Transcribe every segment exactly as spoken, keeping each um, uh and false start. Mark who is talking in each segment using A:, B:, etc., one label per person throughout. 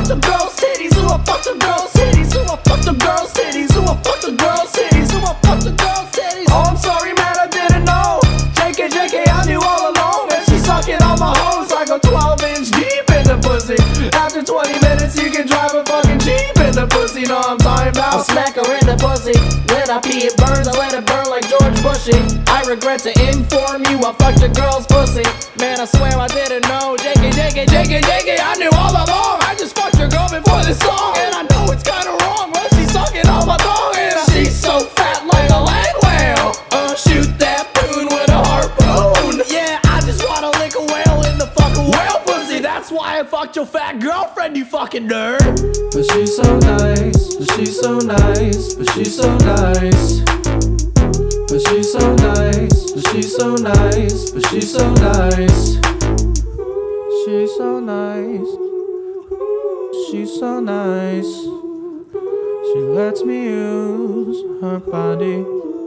A: fuck the girls' titties? Who I fuck the girls' titties? Who I fuck the girls' titties? Who I fuck the girls' titties? Who I fuck the girls' titties? Oh, I'm sorry, man, I didn't know. J K, J K, I knew all along. And she sucking on my hoes like a twelve inch deep in the pussy. After twenty minutes, you can drive a fucking Jeep in the pussy. Know what I'm talking about?
B: I'll smack her in the pussy. When I pee, it burns. I let it burn like George Bushy. I regret to inform you, I fucked a girl's pussy. Man, I swear I didn't know. J K, J K, J K, J K, I knew all along. I just fucked your girl before this song. And I know it's kinda wrong, but she's sucking on my thong. And she's so fat like a land whale. Uh, shoot that poon with a harpoon. Yeah, I just wanna lick a whale in the fucking whale pussy. That's why I fucked your fat girlfriend, you fucking nerd.
C: But she's so nice, but she's so nice, but she's so nice. But she's so nice, but she's so nice, but she's so nice. She's so nice, she's so nice. She lets me use her body.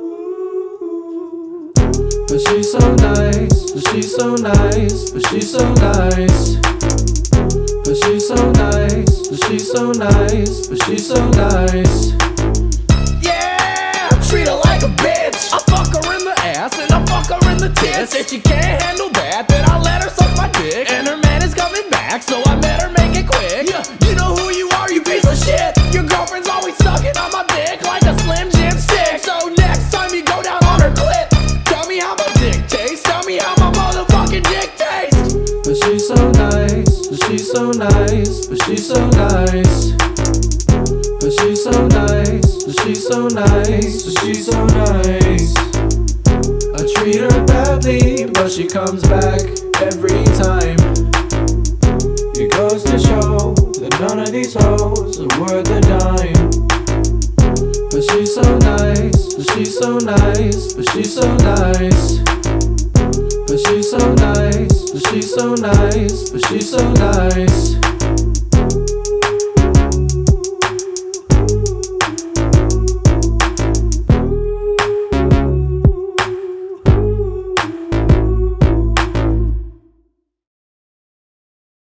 C: But she's so nice, but she's so nice, but she's so nice. But she's so nice, but she's so nice, but she's so nice.
A: Yeah, treat her like a bitch. I fuck her in the ass and I fuck her in the tits. If she can't handle that, then I let her suck my dick. And her man is coming back, so I better make it quick. Yeah, you know who you are, you piece of shit. Your girlfriend's always sucking on my dick like a Slim Jim stick. So next time you go down on her clit, tell me how my dick tastes. Tell me how my motherfucking dick tastes.
C: But she's so nice, but she's so nice, but she's so nice. But she's so nice, but she's so nice, but she's so nice. I treat her badly, but she comes back every time. It goes to show that none of these hoes are worth a dime. But she's so nice, but she's so nice, but she's so nice. But she's so nice, but she's so nice, but she's so nice.